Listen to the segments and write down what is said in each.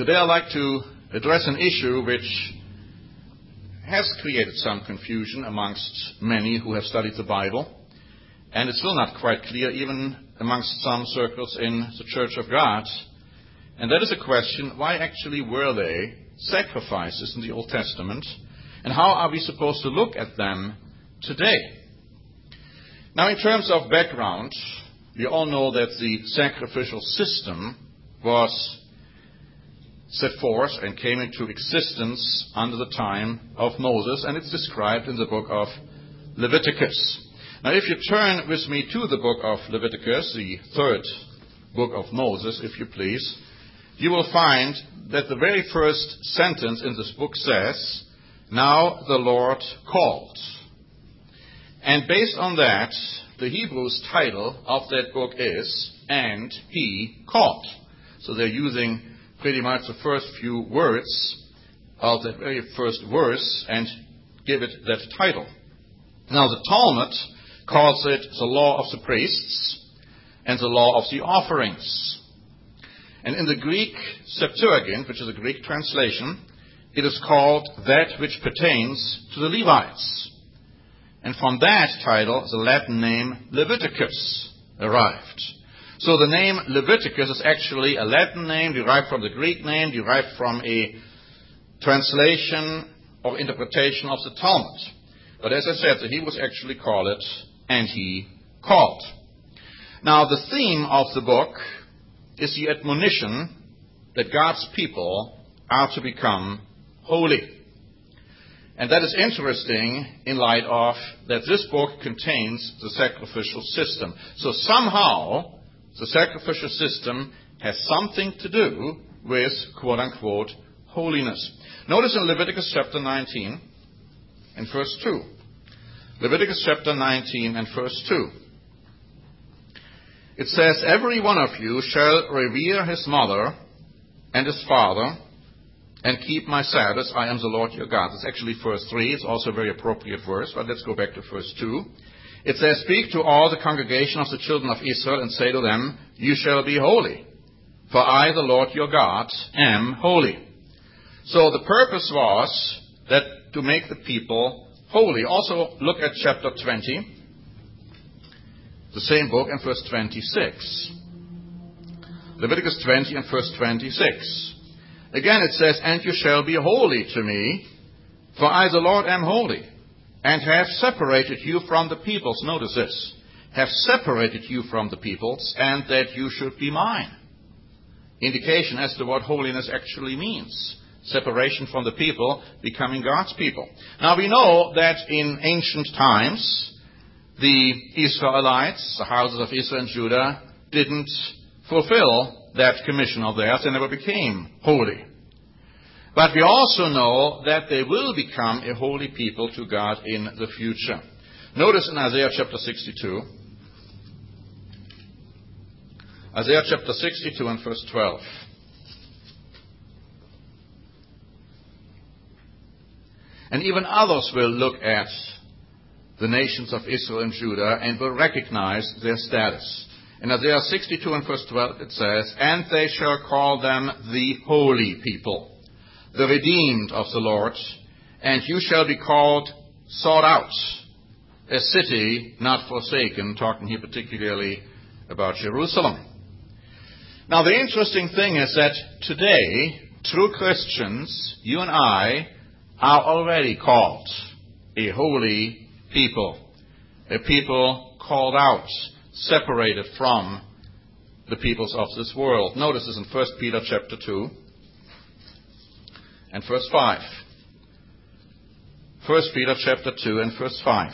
Today I'd like to address an issue which has created some confusion amongst many who have studied the Bible, and it's still not quite clear even amongst some circles in the Church of God. And that is the question, why actually were they sacrifices in the Old Testament, and how are we supposed to look at them today? Now, in terms of background, we all know that the sacrificial system was set forth and came into existence under the time of Moses, and it's described in the book of Leviticus. Now, if you turn with me to the book of Leviticus, the third book of Moses, if you please, you will find that the very first sentence in this book says, "Now the Lord called." And based on that, the Hebrew's title of that book is, "And He Called." So they're using pretty much the first few words of that very first verse and give it that title. Now the Talmud calls it the law of the priests and the law of the offerings. And in the Greek Septuagint, which is a Greek translation, it is called that which pertains to the Levites. And from that title, the Latin name Leviticus arrived. So the name Leviticus is actually a Latin name derived from the Greek name, derived from a translation or interpretation of the Talmud. But as I said, the Hebrews actually call it, "And He Called." Now the theme of the book is the admonition that God's people are to become holy. And that is interesting in light of that this book contains the sacrificial system. So somehow the sacrificial system has something to do with, quote-unquote, holiness. Notice in Leviticus chapter 19 and verse 2. Leviticus chapter 19 and verse 2. It says, "Every one of you shall revere his mother and his father, and keep my Sabbaths. I am the Lord your God." It's actually verse 3. It's also a very appropriate verse, but let's go back to verse 2. It says, "Speak to all the congregation of the children of Israel and say to them, you shall be holy, for I, the Lord your God, am holy." So the purpose was that to make the people holy. Also look at chapter 20, the same book, and verse 26. Leviticus 20 and verse 26. Again it says, "And you shall be holy to me, for I, the Lord, am holy, and have separated you from the peoples." Notice this. "Have separated you from the peoples, and that you should be mine." Indication as to what holiness actually means. Separation from the people, becoming God's people. Now we know that in ancient times, the Israelites, the houses of Israel and Judah, didn't fulfill that commission of theirs. They never became holy. But we also know that they will become a holy people to God in the future. Notice in Isaiah chapter 62. Isaiah chapter 62 and verse 12. "And even others will look at the nations of Israel and Judah and will recognize their status." In Isaiah 62 and verse 12 it says, "And they shall call them the holy people, the redeemed of the Lord, and you shall be called sought out, a city not forsaken," talking here particularly about Jerusalem. Now the interesting thing is that today, true Christians, you and I, are already called a holy people, a people called out, separated from the peoples of this world. Notice this in 1 Peter chapter 2 and verse 5. 1 Peter chapter 2 and verse 5.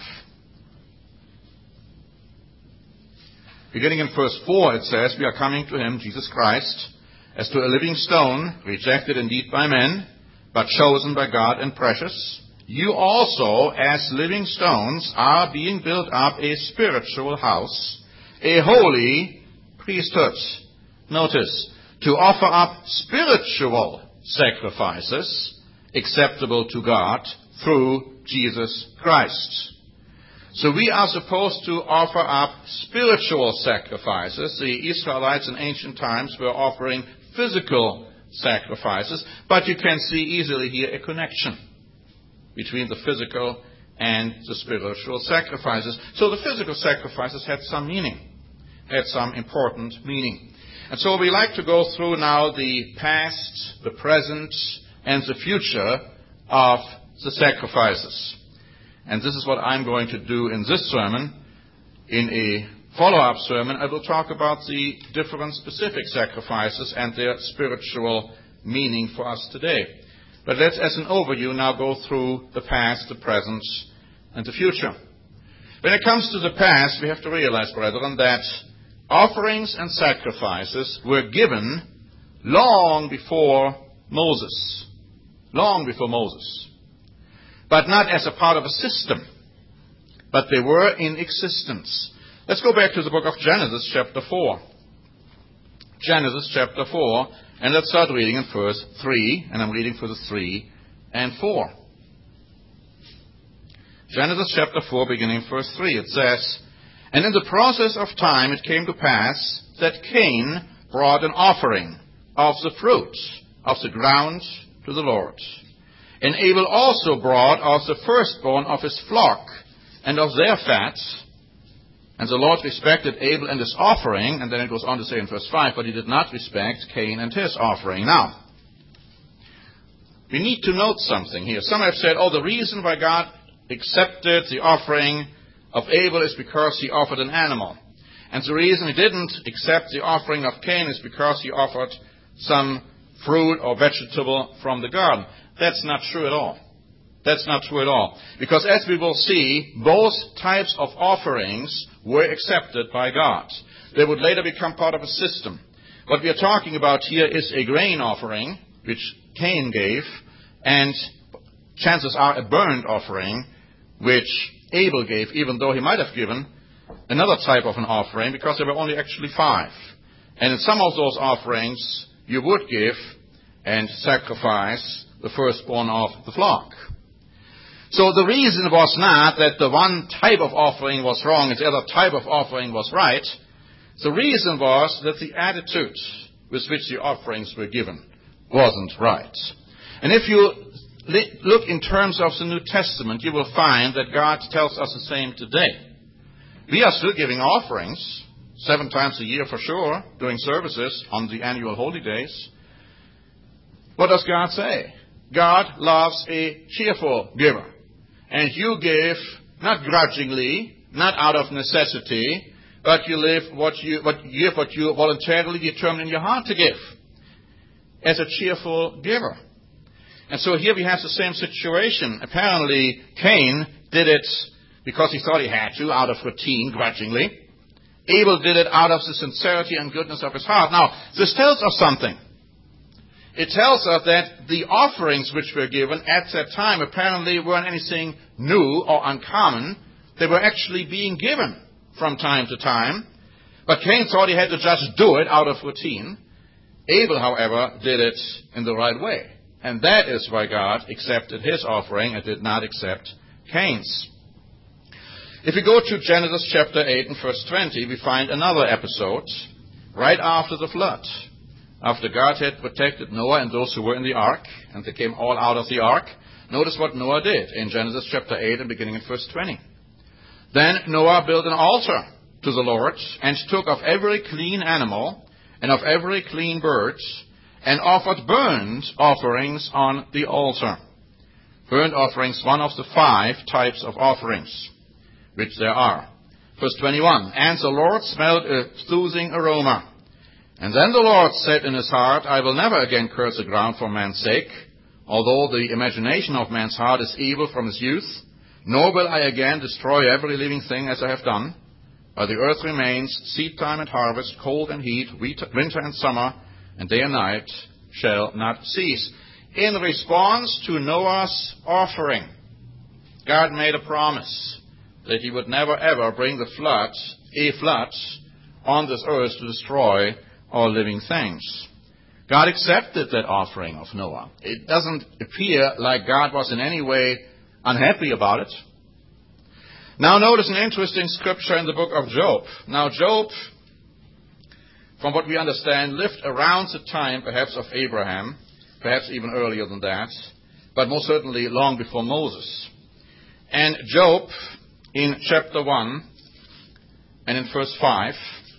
Beginning in verse 4 it says, "We are coming to him, Jesus Christ, as to a living stone, rejected indeed by men, but chosen by God and precious. You also, as living stones, are being built up a spiritual house, a holy priesthood." Notice, to offer up spiritual sacrifices acceptable to God through Jesus Christ. So we are supposed to offer up spiritual sacrifices. The Israelites in ancient times were offering physical sacrifices, but you can see easily here a connection between the physical and the spiritual sacrifices. So the physical sacrifices had some meaning, had some important meaning. And so we like to go through now the past, the present, and the future of the sacrifices. And this is what I'm going to do in this sermon. In a follow-up sermon, I will talk about the different specific sacrifices and their spiritual meaning for us today. But let's, as an overview, now go through the past, the present, and the future. When it comes to the past, we have to realize, brethren, that offerings and sacrifices were given long before Moses. Long before Moses. But not as a part of a system. But they were in existence. Let's go back to the book of Genesis, chapter 4. Genesis, chapter 4. And let's start reading in verse 3. And I'm reading verses 3 and 4. Genesis, chapter 4, beginning verse 3. It says, "And in the process of time it came to pass that Cain brought an offering of the fruit of the ground to the Lord. And Abel also brought of the firstborn of his flock and of their fat. And the Lord respected Abel and his offering," and then it goes on to say in verse 5, "but he did not respect Cain and his offering." Now, we need to note something here. Some have said, the reason why God accepted the offering of Abel is because he offered an animal. And the reason he didn't accept the offering of Cain is because he offered some fruit or vegetable from the garden. That's not true at all. That's not true at all. Because as we will see, both types of offerings were accepted by God. They would later become part of a system. What we are talking about here is a grain offering, which Cain gave, and chances are a burnt offering, which Abel gave, even though he might have given another type of an offering, because there were only actually 5. And in some of those offerings, you would give and sacrifice the firstborn of the flock. So the reason was not that the one type of offering was wrong and the other type of offering was right. The reason was that the attitude with which the offerings were given wasn't right. And if you look in terms of the New Testament, you will find that God tells us the same today. We are still giving offerings 7 times a year for sure, doing services on the annual holy days. What does God say? God loves a cheerful giver. And you give not grudgingly, not out of necessity, but you give what you voluntarily determine in your heart to give, as a cheerful giver. And so here we have the same situation. Apparently, Cain did it because he thought he had to, out of routine, grudgingly. Abel did it out of the sincerity and goodness of his heart. Now, this tells us something. It tells us that the offerings which were given at that time apparently weren't anything new or uncommon. They were actually being given from time to time. But Cain thought he had to just do it out of routine. Abel, however, did it in the right way. And that is why God accepted his offering and did not accept Cain's. If we go to Genesis chapter 8 and verse 20, we find another episode right after the flood. After God had protected Noah and those who were in the ark, and they came all out of the ark, notice what Noah did in Genesis chapter 8 and beginning in verse 20. "Then Noah built an altar to the Lord, and took of every clean animal and of every clean bird, and offered burnt offerings on the altar." Burnt offerings, one of the 5 types of offerings, which there are. Verse 21, "And the Lord smelled a soothing aroma. And then the Lord said in his heart, I will never again curse the ground for man's sake, although the imagination of man's heart is evil from his youth, nor will I again destroy every living thing as I have done. But the earth remains, seed time and harvest, cold and heat, winter and summer, and day and night shall not cease." In response to Noah's offering, God made a promise that he would never ever bring a flood on this earth to destroy all living things. God accepted that offering of Noah. It doesn't appear like God was in any way unhappy about it. Now notice an interesting scripture in the book of Job. Now Job from what we understand, lived around the time perhaps of Abraham, perhaps even earlier than that, but most certainly long before Moses. And Job, in chapter 1 and in verse 5,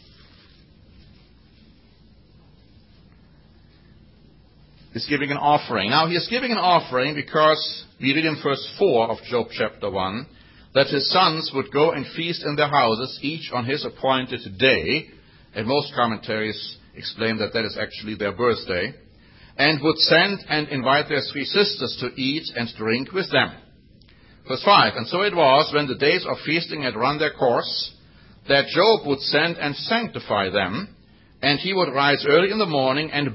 is giving an offering. Now, he is giving an offering because we read in verse 4 of Job chapter 1 that his sons would go and feast in their houses, each on his appointed day, and most commentaries explain that that is actually their birthday, and would send and invite their 3 sisters to eat and drink with them. Verse 5, and so it was, when the days of feasting had run their course, that Job would send and sanctify them, and he would rise early in the morning and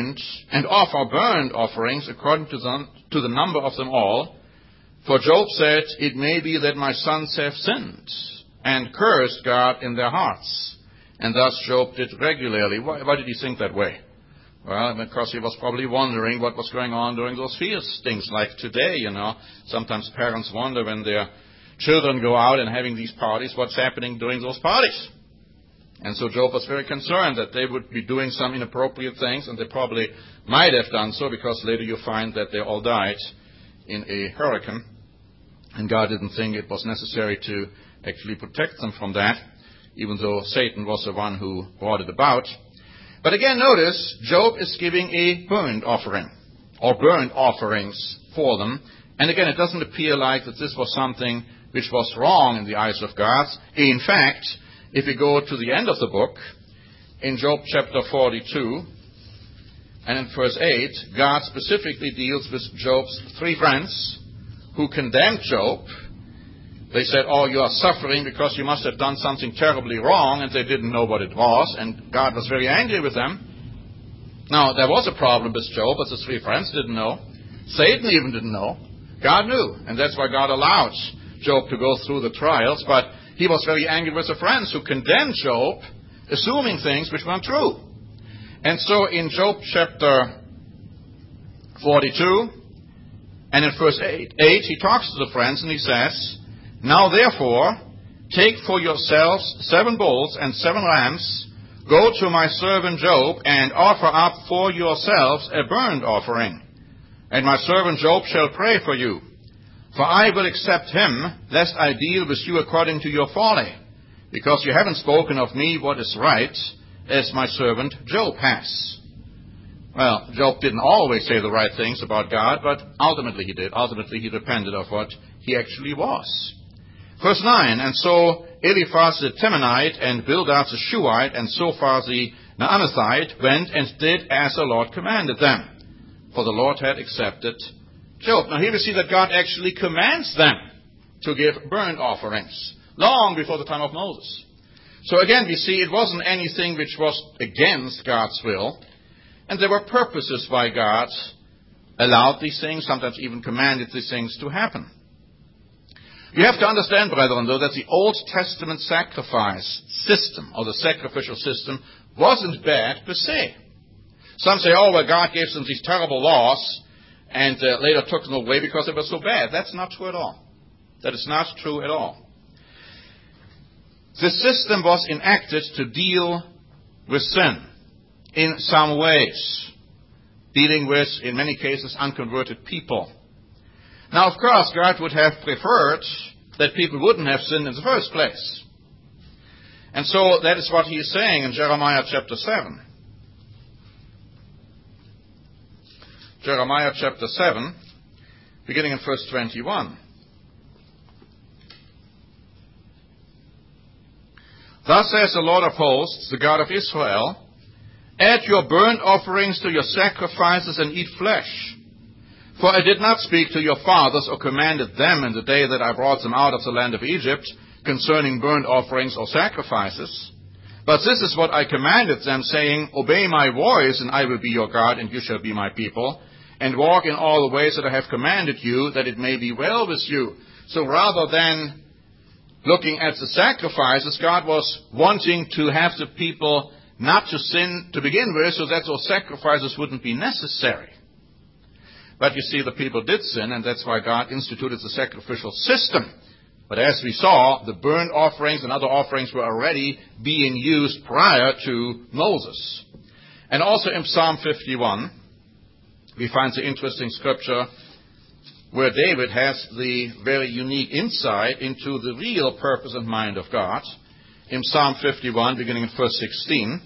offer burnt offerings according to the number of them all. For Job said, it may be that my sons have sinned and cursed God in their hearts. And thus Job did regularly. Why did he think that way? Well, because he was probably wondering what was going on during those feastings, like today, Sometimes parents wonder when their children go out and having these parties, what's happening during those parties. And so Job was very concerned that they would be doing some inappropriate things, and they probably might have done so, because later you find that they all died in a hurricane, and God didn't think it was necessary to actually protect them from that, even though Satan was the one who brought it about. But again, notice, Job is giving a burnt offering, or burnt offerings for them. And again, it doesn't appear like that this was something which was wrong in the eyes of God. In fact, if we go to the end of the book, in Job chapter 42, and in verse 8, God specifically deals with Job's 3 friends who condemned Job. They said, oh, you are suffering because you must have done something terribly wrong, and they didn't know what it was, and God was very angry with them. Now, there was a problem with Job, but the 3 friends didn't know. Satan even didn't know. God knew, and that's why God allowed Job to go through the trials, but he was very angry with the friends who condemned Job, assuming things which weren't true. And so in Job chapter 42, and in verse 8, he talks to the friends and he says, now therefore, take for yourselves 7 bulls and 7 lambs, go to my servant Job, and offer up for yourselves a burnt offering. And my servant Job shall pray for you. For I will accept him, lest I deal with you according to your folly, because you haven't spoken of me what is right, as my servant Job has. Well, Job didn't always say the right things about God, but ultimately he did. Ultimately he repented of what he actually was. Verse 9, and so Eliphaz the Temanite and Bildad the Shuhite and Zophar the Naamathite went and did as the Lord commanded them, for the Lord had accepted Job. Now here we see that God actually commands them to give burnt offerings, long before the time of Moses. So again, we see it wasn't anything which was against God's will, and there were purposes why God allowed these things, sometimes even commanded these things to happen. You have to understand, brethren, though, that the Old Testament sacrifice system, or the sacrificial system, wasn't bad per se. Some say, oh, well, God gave them these terrible laws, and later took them away because they were so bad. That's not true at all. That is not true at all. The system was enacted to deal with sin in some ways, dealing with, in many cases, unconverted people. Now, of course, God would have preferred that people wouldn't have sinned in the first place. And so that is what he is saying in Jeremiah chapter 7. Jeremiah chapter 7, beginning in verse 21. Thus says the Lord of hosts, the God of Israel, add your burnt offerings to your sacrifices and eat flesh. For I did not speak to your fathers or commanded them in the day that I brought them out of the land of Egypt concerning burnt offerings or sacrifices. But this is what I commanded them, saying, obey my voice, and I will be your God, and you shall be my people, and walk in all the ways that I have commanded you, that it may be well with you. So rather than looking at the sacrifices, God was wanting to have the people not to sin to begin with, so that those sacrifices wouldn't be necessary. But you see, the people did sin, and that's why God instituted the sacrificial system But as we saw, the burnt offerings and other offerings were already being used prior to Moses. And also in Psalm 51, we find the interesting scripture where David has the very unique insight into the real purpose and mind of God. In Psalm 51, beginning in verse 16,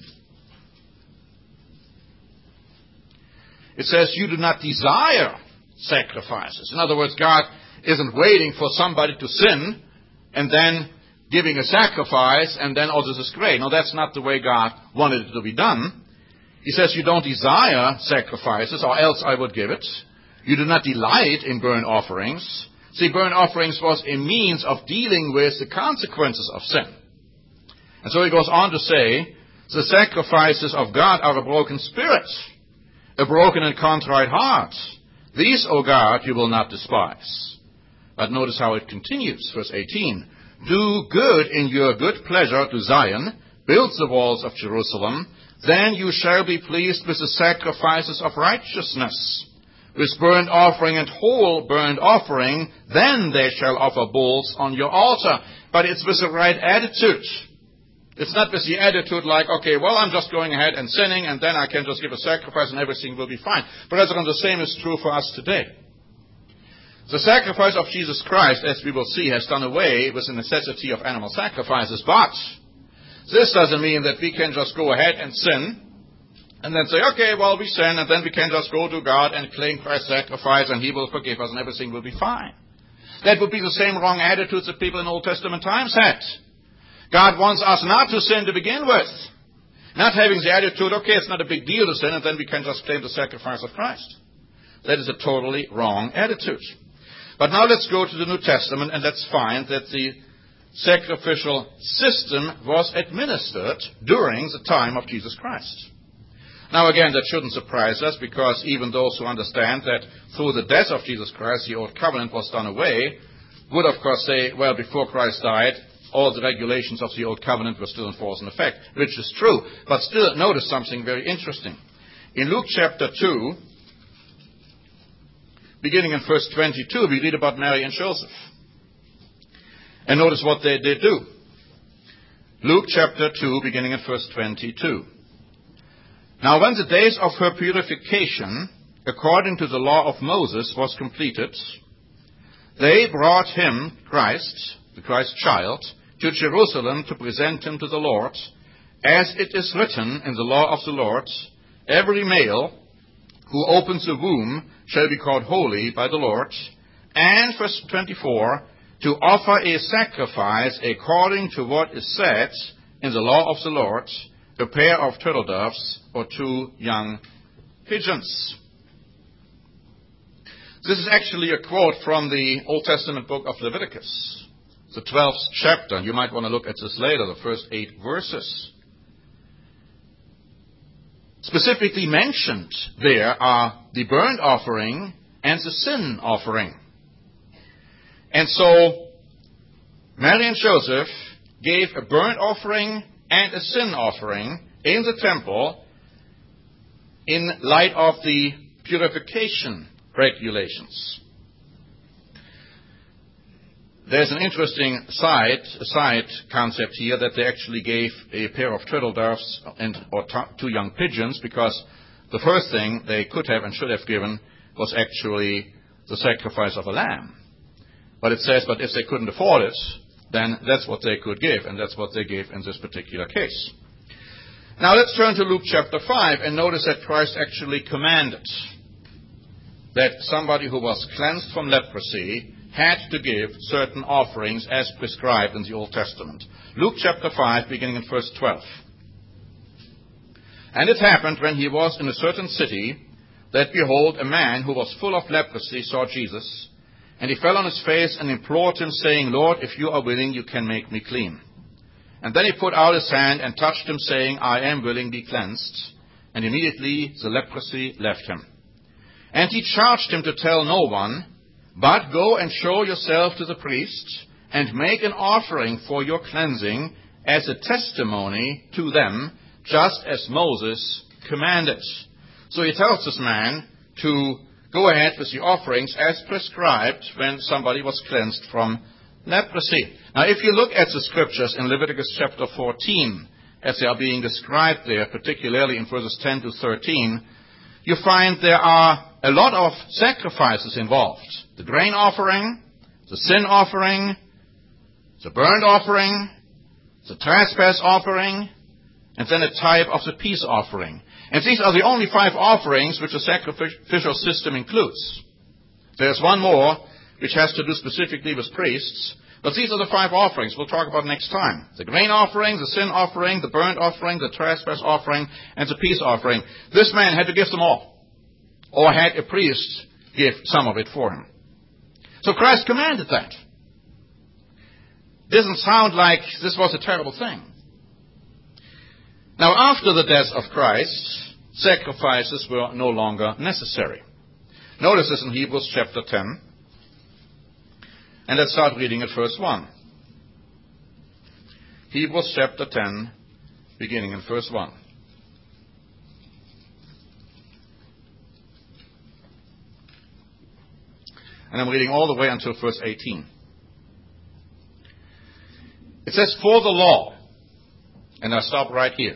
it says, "You do not desire sacrifices." In other words, God isn't waiting for somebody to sin and then giving a sacrifice and then, oh, this is great. No, that's not the way God wanted it to be done. He says, "You don't desire sacrifices, or else I would give it. You do not delight in burnt offerings." See, burnt offerings was a means of dealing with the consequences of sin. And so he goes on to say, "The sacrifices of God are a broken spirit, a broken and contrite heart. These, O God, you will not despise." But notice how it continues, verse 18. "Do good in your good pleasure to Zion, build the walls of Jerusalem. Then you shall be pleased with the sacrifices of righteousness, with burnt offering and whole burnt offering. Then they shall offer bulls on your altar." But it's with the right attitude. It's not with the attitude like, okay, well, I'm just going ahead and sinning, and then I can just give a sacrifice and everything will be fine. Brethren, the same is true for us today. The sacrifice of Jesus Christ, as we will see, has done away with the necessity of animal sacrifices. But this doesn't mean that we can just go ahead and sin and then say, okay, well, we sin, and then we can just go to God and claim Christ's sacrifice, and He will forgive us, and everything will be fine. That would be the same wrong attitudes that people in Old Testament times had. God wants us not to sin to begin with. Not having the attitude, okay, it's not a big deal to sin, and then we can just claim the sacrifice of Christ. That is a totally wrong attitude. But now let's go to the New Testament, and let's find that the sacrificial system was administered during the time of Jesus Christ. Now again, that shouldn't surprise us, because even those who understand that through the death of Jesus Christ the Old Covenant was done away, would of course say, well, before Christ died, all the regulations of the Old Covenant were still in force and effect, which is true. But still, notice something very interesting. In Luke chapter 2, beginning in verse 22, we read about Mary and Joseph. And notice what they did do. Luke chapter 2, beginning in verse 22. "Now when the days of her purification, according to the law of Moses, was completed, they brought him, Christ, the Christ child, to Jerusalem to present him to the Lord, as it is written in the law of the Lord, every male who opens the womb shall be called holy by the Lord, and," verse 24, "to offer a sacrifice according to what is said in the law of the Lord, a pair of turtle doves or 2 young pigeons." This is actually a quote from the Old Testament book of Leviticus, the 12th chapter, and you might want to look at this later, the first 8 verses. Specifically mentioned there are the burnt offering and the sin offering. And so Mary and Joseph gave a burnt offering and a sin offering in the temple in light of the purification regulations. There's an interesting side concept here, that they actually gave a pair of turtle doves or 2 young pigeons, because the first thing they could have and should have given was actually the sacrifice of a lamb. But it says, but if they couldn't afford it, then that's what they could give, and that's what they gave in this particular case. Now let's turn to Luke chapter 5 and notice that Christ actually commanded that somebody who was cleansed from leprosy had to give certain offerings as prescribed in the Old Testament. Luke chapter 5, beginning in verse 12. "And it happened, when he was in a certain city, that behold, a man who was full of leprosy saw Jesus, and he fell on his face and implored him, saying, Lord, if you are willing, you can make me clean. And then he put out his hand and touched him, saying, I am willing, be cleansed. And immediately the leprosy left him. And he charged him to tell no one, but go and show yourself to the priest, and make an offering for your cleansing as a testimony to them, just as Moses commanded. So he tells this man to go ahead with the offerings as prescribed when somebody was cleansed from leprosy. Now, if you look at the scriptures in Leviticus chapter 14, as they are being described there, particularly in verses 10 to 13, you find there are a lot of sacrifices involved. The grain offering, the sin offering, the burnt offering, the trespass offering, and then a type of the peace offering. And these are the only 5 offerings which the sacrificial system includes. There's one more which has to do specifically with priests, but these are the 5 offerings we'll talk about next time. The grain offering, the sin offering, the burnt offering, the trespass offering, and the peace offering. This man had to give them all, or had a priest give some of it for him. So Christ commanded that. Doesn't sound like this was a terrible thing. Now, after the death of Christ, sacrifices were no longer necessary. Notice this in Hebrews chapter 10. And let's start reading at verse 1. Hebrews chapter 10, beginning in verse 1. And I'm reading all the way until verse 18. It says, "For the law," and I stop right here.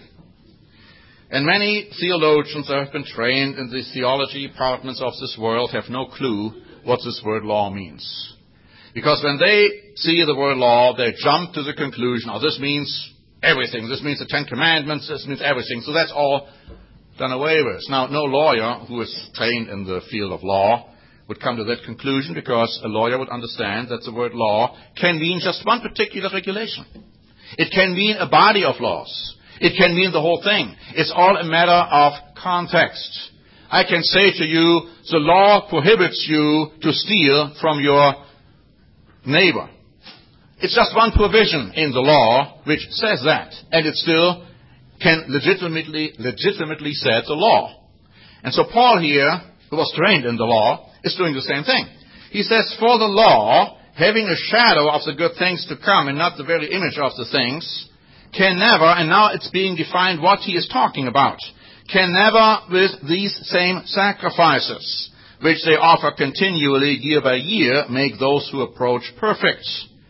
And many theologians that have been trained in the theology departments of this world have no clue what this word law means. Because when they see the word law, they jump to the conclusion, oh, this means everything. This means the 10 Commandments. This means everything. So that's all done away with. Now, no lawyer who is trained in the field of law would come to that conclusion, because a lawyer would understand that the word law can mean just one particular regulation. It can mean a body of laws. It can mean the whole thing. It's all a matter of context. I can say to you, the law prohibits you to steal from your neighbor. It's just one provision in the law which says that, and it still can legitimately set the law. And so Paul here, who was trained in the law, is doing the same thing. He says, for the law, having a shadow of the good things to come and not the very image of the things, can never, and now it's being defined what he is talking about, can never with these same sacrifices, which they offer continually year by year, make those who approach perfect.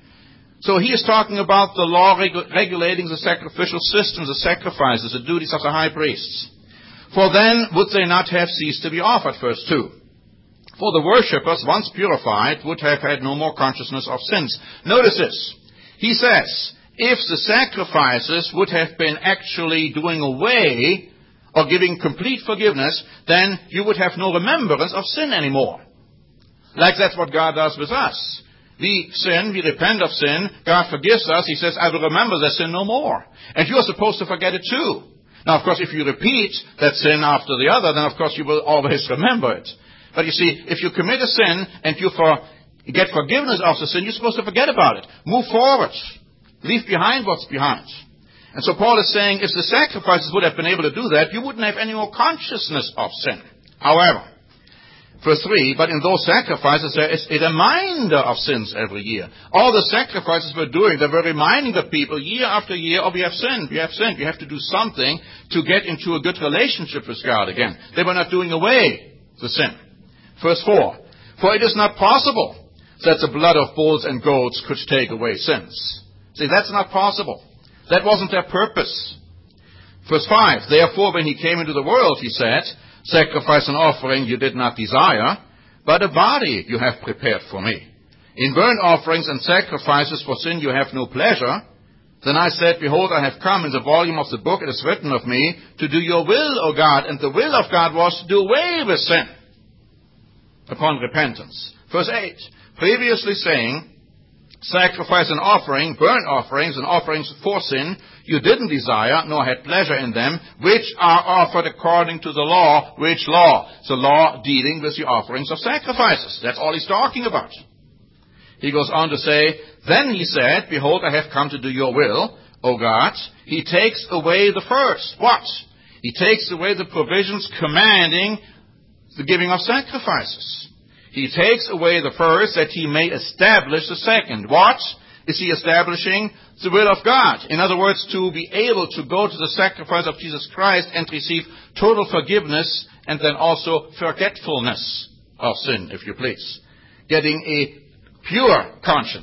So he is talking about the law regulating the sacrificial systems, the sacrifices, the duties of the high priests. For then would they not have ceased to be offered, verse 2. For the worshippers, once purified, would have had no more consciousness of sins. Notice this. He says, if the sacrifices would have been actually doing away or giving complete forgiveness, then you would have no remembrance of sin anymore. Like that's what God does with us. We sin, we repent of sin, God forgives us, He says, I will remember that sin no more. And you're supposed to forget it too. Now, of course, if you repeat that sin after the other, then of course you will always remember it. But you see, if you commit a sin and you get forgiveness of the sin, you're supposed to forget about it. Move forward. Leave behind what's behind. And so Paul is saying, if the sacrifices would have been able to do that, you wouldn't have any more consciousness of sin. However, verse 3, but in those sacrifices there is a reminder of sins every year. All the sacrifices we're doing, they were reminding the people year after year, oh, we have sinned, we have sinned. We have to do something to get into a good relationship with God again. They were not doing away the sin. Verse 4, for it is not possible that the blood of bulls and goats could take away sins. See, that's not possible. That wasn't their purpose. Verse 5, therefore when he came into the world, he said, sacrifice and offering you did not desire, but a body you have prepared for me. In burnt offerings and sacrifices for sin you have no pleasure. Then I said, behold, I have come. In the volume of the book it is written of me, to do your will, O God. And the will of God was to do away with sin upon repentance. Verse 8, previously saying, sacrifice and offering, burnt offerings and offerings for sin, you didn't desire, nor had pleasure in them, which are offered according to the law. Which law? The law dealing with the offerings of sacrifices. That's all he's talking about. He goes on to say, then he said, behold, I have come to do your will, O God. He takes away the first. What? He takes away the provisions commanding the giving of sacrifices. He takes away the first that he may establish the second. What is he establishing? The will of God. In other words, to be able to go to the sacrifice of Jesus Christ and receive total forgiveness and then also forgetfulness of sin, if you please. Getting a pure conscience,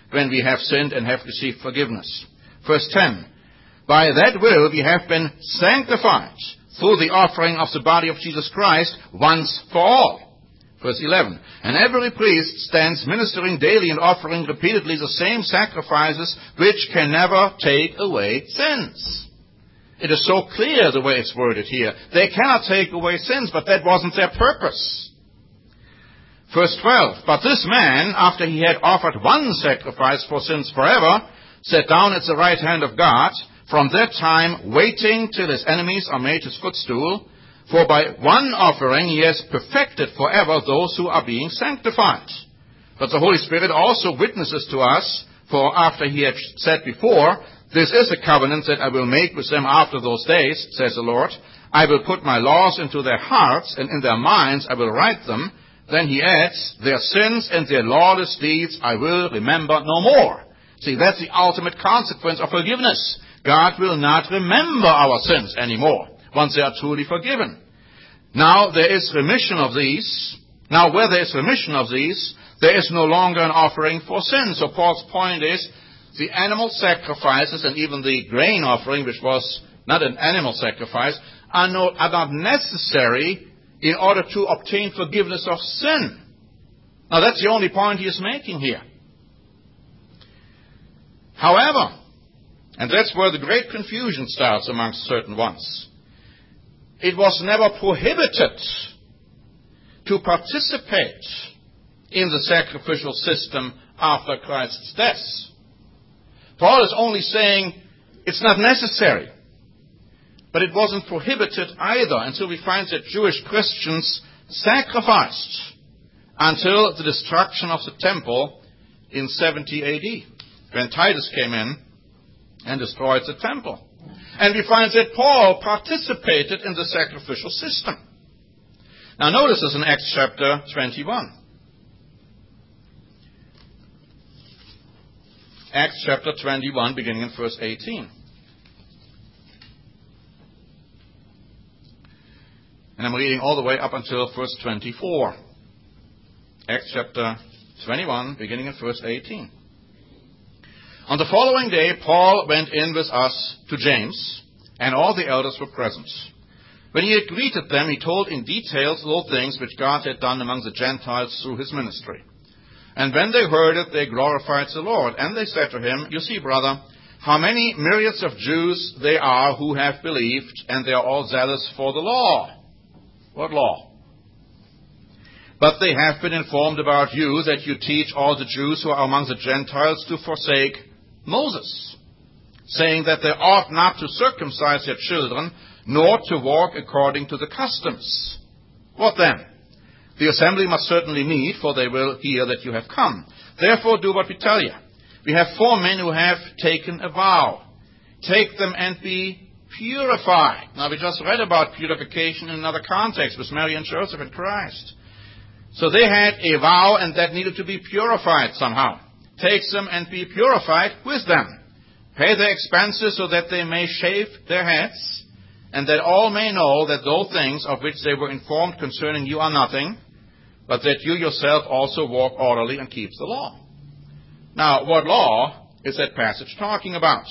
when we have sinned and have received forgiveness. Verse 10, by that will we have been sanctified through the offering of the body of Jesus Christ once for all. Verse 11, and every priest stands ministering daily and offering repeatedly the same sacrifices which can never take away sins. It is so clear the way it's worded here. They cannot take away sins, but that wasn't their purpose. Verse 12, but this man, after he had offered one sacrifice for sins forever, sat down at the right hand of God, from that time waiting till his enemies are made his footstool. For by one offering he has perfected forever those who are being sanctified. But the Holy Spirit also witnesses to us, for after he had said before, this is a covenant that I will make with them after those days, says the Lord. I will put my laws into their hearts, and in their minds I will write them. Then he adds, their sins and their lawless deeds I will remember no more. See, that's the ultimate consequence of forgiveness. God will not remember our sins anymore once they are truly forgiven. Now there is remission of these. Now where there is remission of these, there is no longer an offering for sin. So Paul's point is, the animal sacrifices and even the grain offering, which was not an animal sacrifice, are not necessary in order to obtain forgiveness of sin. Now that's the only point he is making here. However, and that's where the great confusion starts amongst certain ones, it was never prohibited to participate in the sacrificial system after Christ's death. Paul is only saying it's not necessary. But it wasn't prohibited either until we find that Jewish Christians sacrificed until the destruction of the temple in 70 A.D., when Titus came in and destroyed the temple. And we find that Paul participated in the sacrificial system. Now notice this in Acts chapter 21. Acts chapter 21, beginning in verse 18. And I'm reading all the way up until verse 24. Acts chapter 21, beginning in verse 18. On the following day, Paul went in with us to James, and all the elders were present. When he had greeted them, he told in details all things which God had done among the Gentiles through his ministry. And when they heard it, they glorified the Lord. And they said to him, you see, brother, how many myriads of Jews they are who have believed, and they are all zealous for the law. What law? But they have been informed about you that you teach all the Jews who are among the Gentiles to forsake Moses, saying that they ought not to circumcise their children, nor to walk according to the customs. What then? The assembly must certainly meet, for they will hear that you have come. Therefore do what we tell you. We have 4 men who have taken a vow. Take them and be purified. Now we just read about purification in another context with Mary and Joseph and Christ. So they had a vow, and that needed to be purified somehow. Take them and be purified with them. Pay their expenses so that they may shave their heads, and that all may know that those things of which they were informed concerning you are nothing, but that you yourself also walk orderly and keep the law. Now, what law is that passage talking about?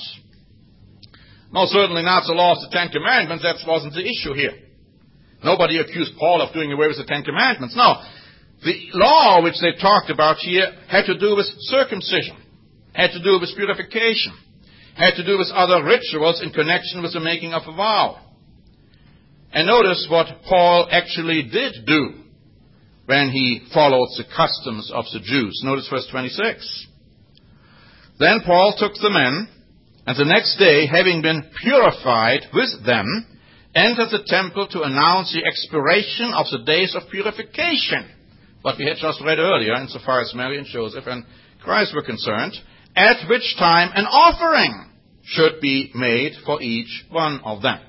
No, certainly not the law of the 10 Commandments. That wasn't the issue here. Nobody accused Paul of doing away with the 10 Commandments. No, the law which they talked about here had to do with circumcision, had to do with purification, had to do with other rituals in connection with the making of a vow. And notice what Paul actually did do when he followed the customs of the Jews. Notice verse 26. Then Paul took the men, and the next day, having been purified with them, entered the temple to announce the expiration of the days of purification. What we had just read earlier, insofar as Mary and Joseph and Christ were concerned, at which time an offering should be made for each one of them.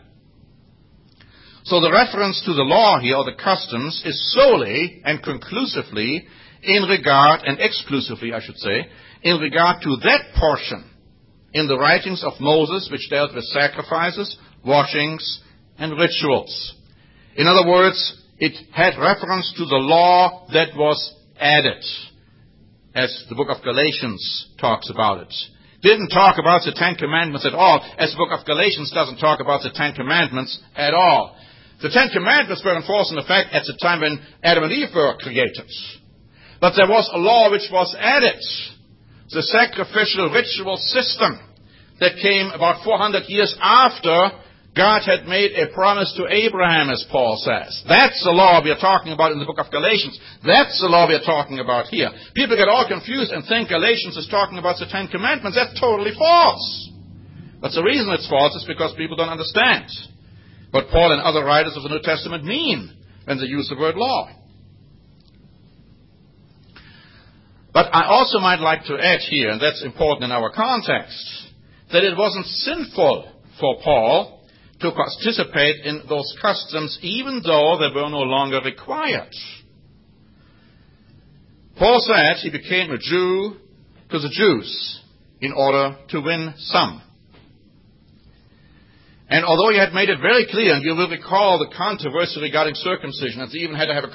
So the reference to the law here, or the customs, is solely and conclusively in regard, and exclusively, I should say, in regard to that portion in the writings of Moses which dealt with sacrifices, washings, and rituals. In other words, it had reference to the law that was added. as the book of Galatians talks about it. Didn't talk about the Ten Commandments at all, as the book of Galatians doesn't talk about the Ten Commandments at all. The Ten Commandments were in force in effect at the time when Adam and Eve were created. But there was a law which was added, the sacrificial ritual system that came about 400 years after God had made a promise to Abraham, as Paul says. That's the law we are talking about in the book of Galatians. That's the law we are talking about here. People get all confused and think Galatians is talking about the Ten Commandments. That's totally false. But the reason it's false is because people don't understand what Paul and other writers of the New Testament mean when they use the word law. But I also might like to add here, and that's important in our context, that it wasn't sinful for Paul to participate in those customs, even though they were no longer required. Paul said he became a Jew to the Jews in order to win some. And although he had made it very clear, and you will recall the controversy regarding circumcision, that they even had to have a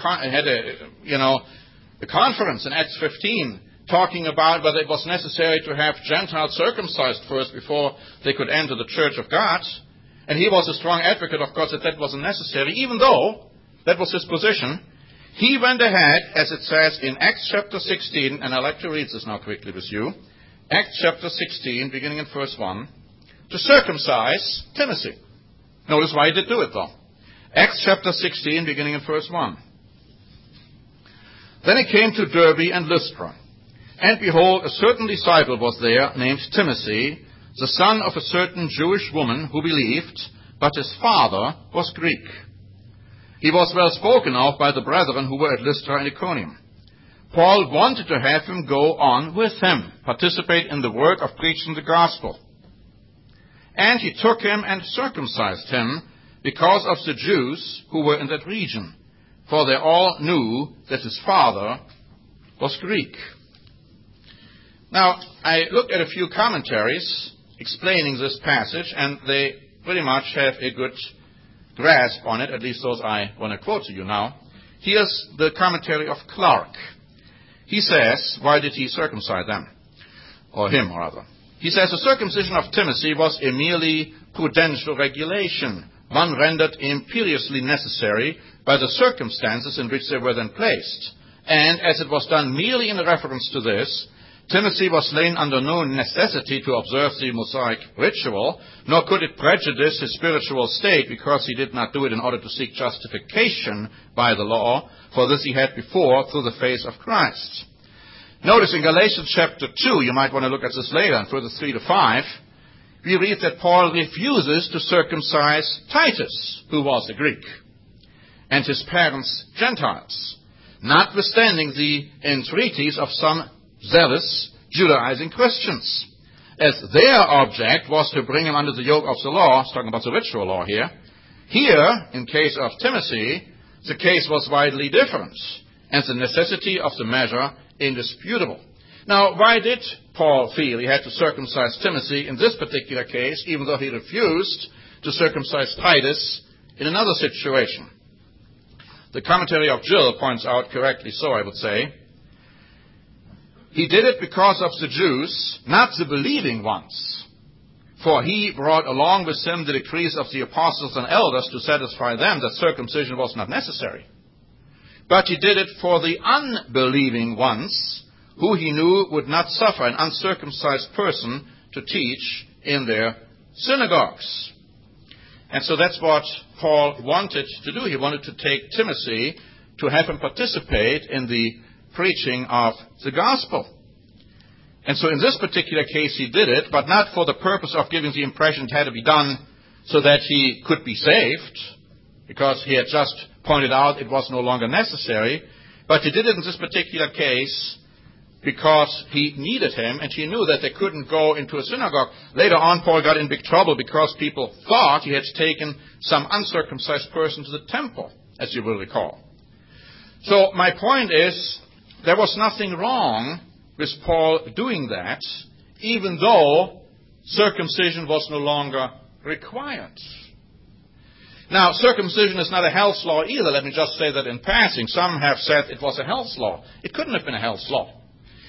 conference in Acts 15 talking about whether it was necessary to have Gentiles circumcised first before they could enter the church of God. And he was a strong advocate, of course, that wasn't necessary, even though that was his position. He went ahead, as it says in Acts chapter 16, and I'd like to read this now quickly with you. Acts chapter 16, beginning in verse 1, to circumcise Timothy. Notice why he did do it, though. Acts chapter 16, beginning in verse 1. Then he came to Derbe and Lystra. And behold, a certain disciple was there, named Timothy, the son of a certain Jewish woman who believed, but his father was Greek. He was well spoken of by the brethren who were at Lystra and Iconium. Paul wanted to have him go on with him, participate in the work of preaching the gospel. And he took him and circumcised him because of the Jews who were in that region, for they all knew that his father was Greek. Now, I looked at a few commentaries explaining this passage, and they pretty much have a good grasp on it, at least those I want to quote to you now. Here's the commentary of Clark. He says, why did he circumcise them? Or him, rather. He says, the circumcision of Timothy was a merely prudential regulation, one rendered imperiously necessary by the circumstances in which they were then placed. And as it was done merely in reference to this, Timothy was laid under no necessity to observe the Mosaic ritual, nor could it prejudice his spiritual state, because he did not do it in order to seek justification by the law, for this he had before through the faith of Christ. Notice in Galatians chapter 2, you might want to look at this later, in verses 3 to 5, we read that Paul refuses to circumcise Titus, who was a Greek, and his parents Gentiles, notwithstanding the entreaties of some zealous Judaizing Christians, as their object was to bring him under the yoke of the law. He's talking about the ritual law here. Here, in case of Timothy, the case was widely different, and the necessity of the measure indisputable. Now, why did Paul feel he had to circumcise Timothy in this particular case, even though he refused to circumcise Titus in another situation? The commentary of Gill points out, correctly so, I would say, he did it because of the Jews, not the believing ones. For he brought along with him the decrees of the apostles and elders to satisfy them that circumcision was not necessary. But he did it for the unbelieving ones, who he knew would not suffer an uncircumcised person to teach in their synagogues. And so that's what Paul wanted to do. He wanted to take Timothy to have him participate in the preaching of the gospel. And so in this particular case he did it, but not for the purpose of giving the impression it had to be done so that he could be saved, because he had just pointed out it was no longer necessary, but he did it in this particular case because he needed him, and he knew that they couldn't go into a synagogue. Later on, Paul got in big trouble because people thought he had taken some uncircumcised person to the temple, as you will recall. So my point is, there was nothing wrong with Paul doing that, even though circumcision was no longer required. Now, circumcision is not a health law either. Let me just say that in passing. Some have said it was a health law. It couldn't have been a health law,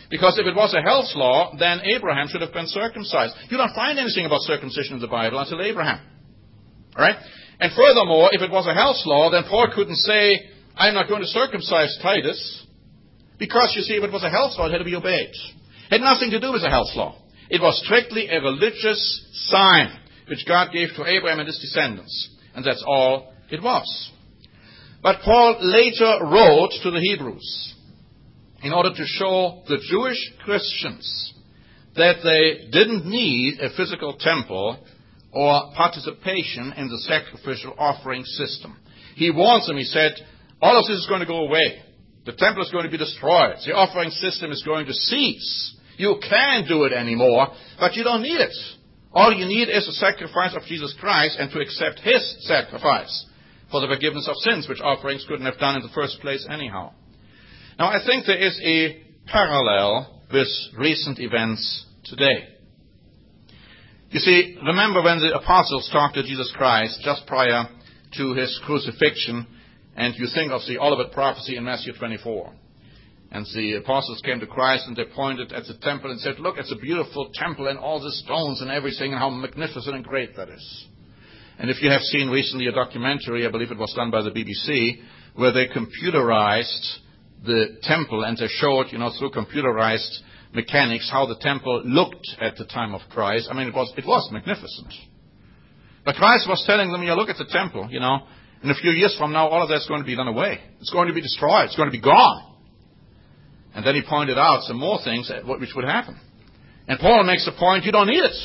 Because if it was a health law, then Abraham should have been circumcised. You don't find anything about circumcision in the Bible until Abraham. All right? And furthermore, if it was a health law, then Paul couldn't say, I'm not going to circumcise Titus. Because, you see, if it was a health law, it had to be obeyed. It had nothing to do with a health law. It was strictly a religious sign which God gave to Abraham and his descendants. And that's all it was. But Paul later wrote to the Hebrews in order to show the Jewish Christians that they didn't need a physical temple or participation in the sacrificial offering system. He warns them, he said, all of this is going to go away. The temple is going to be destroyed. The offering system is going to cease. You can't do it anymore, but you don't need it. All you need is the sacrifice of Jesus Christ and to accept His sacrifice for the forgiveness of sins, which offerings couldn't have done in the first place anyhow. Now, I think there is a parallel with recent events today. You see, remember when the apostles talked to Jesus Christ just prior to His crucifixion, and you think of the Olivet prophecy in Matthew 24. And the apostles came to Christ and they pointed at the temple and said, look, it's a beautiful temple and all the stones and everything and how magnificent and great that is. And if you have seen recently a documentary, I believe it was done by the BBC, where they computerized the temple and they showed, through computerized mechanics how the temple looked at the time of Christ. I mean, it was magnificent. But Christ was telling them, look at the temple, in a few years from now, all of that's going to be done away. It's going to be destroyed. It's going to be gone. And then he pointed out some more things which would happen. And Paul makes the point, you don't need it.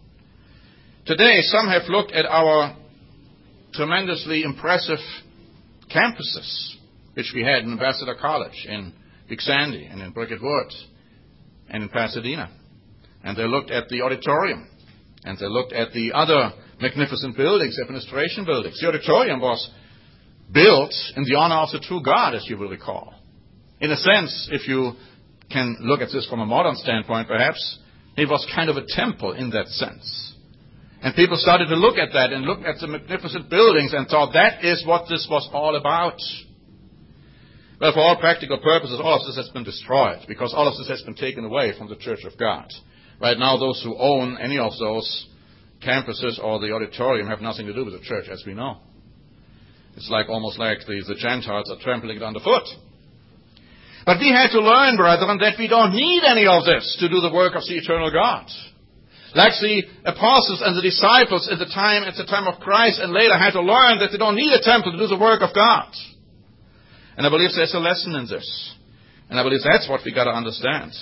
Today, some have looked at our tremendously impressive campuses, which we had in Ambassador College, in Big Sandy, and in Bricket Wood, and in Pasadena. And they looked at the auditorium. And they looked at the other magnificent buildings, administration buildings. The auditorium was built in the honor of the true God, as you will recall. In a sense, if you can look at this from a modern standpoint, perhaps, it was kind of a temple in that sense. And people started to look at that and look at the magnificent buildings and thought that is what this was all about. Well, for all practical purposes, all of this has been destroyed because all of this has been taken away from the Church of God. Right now, those who own any of those campuses or the auditorium have nothing to do with the church, as we know. It's almost like the Gentiles are trampling it underfoot. But we had to learn, brethren, that we don't need any of this to do the work of the eternal God. Like the apostles and the disciples at the time of Christ and later had to learn that they don't need a temple to do the work of God. And I believe there's a lesson in this. And I believe that's what we got to understand.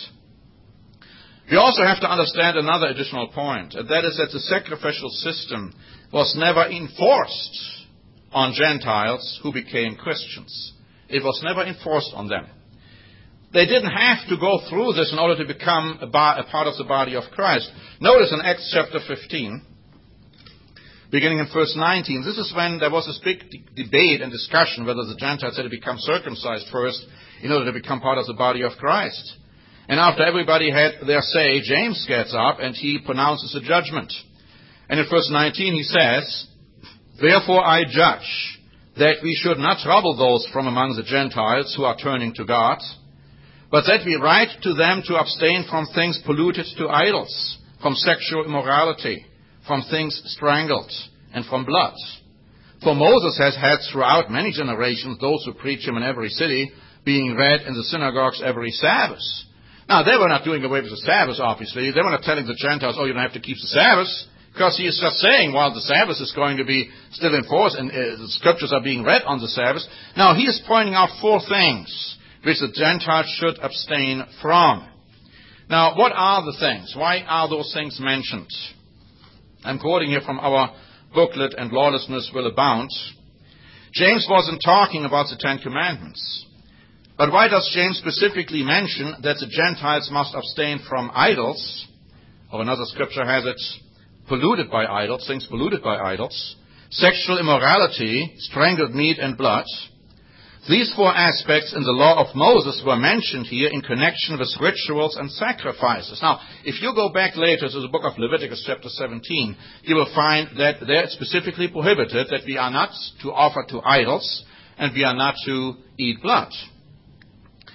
We also have to understand another additional point, and that is that the sacrificial system was never enforced on Gentiles who became Christians. It was never enforced on them. They didn't have to go through this in order to become a part of the body of Christ. Notice in Acts chapter 15, beginning in verse 19, this is when there was this big debate and discussion whether the Gentiles had to become circumcised first in order to become part of the body of Christ. And after everybody had their say, James gets up and he pronounces a judgment. And in verse 19 he says, therefore I judge that we should not trouble those from among the Gentiles who are turning to God, but that we write to them to abstain from things polluted to idols, from sexual immorality, from things strangled, and from blood. For Moses has had throughout many generations those who preach him in every city, being read in the synagogues every Sabbath. Now, they were not doing away with the Sabbath, obviously. They were not telling the Gentiles, you don't have to keep the Sabbath, because he is just saying, while the Sabbath is going to be still in force and the Scriptures are being read on the Sabbath. Now, he is pointing out 4 things which the Gentiles should abstain from. Now, what are the things? Why are those things mentioned? I'm quoting here from our booklet, And Lawlessness Will Abound. James wasn't talking about the 10 Commandments. But why does James specifically mention that the Gentiles must abstain from idols? Or another scripture has it, polluted by idols, things polluted by idols, sexual immorality, strangled meat and blood. These 4 aspects in the law of Moses were mentioned here in connection with rituals and sacrifices. Now, if you go back later to the book of Leviticus chapter 17, you will find that there it's specifically prohibited that we are not to offer to idols and we are not to eat blood.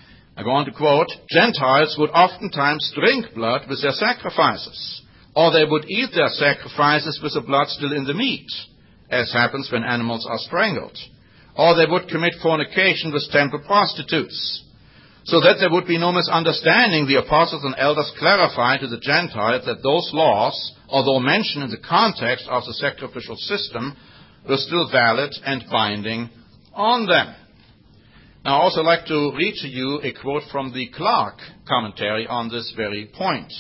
I go on to quote, Gentiles would oftentimes drink blood with their sacrifices, or they would eat their sacrifices with the blood still in the meat, as happens when animals are strangled. Or they would commit fornication with temple prostitutes. So that there would be no misunderstanding, the apostles and elders clarified to the Gentiles that those laws, although mentioned in the context of the sacrificial system, were still valid and binding on them. Now, I also like to read to you a quote from the Clark commentary on this very point.